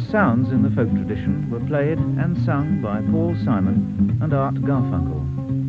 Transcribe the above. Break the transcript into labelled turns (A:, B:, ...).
A: sounds in the folk tradition were played and sung by Paul Simon and Art Garfunkel.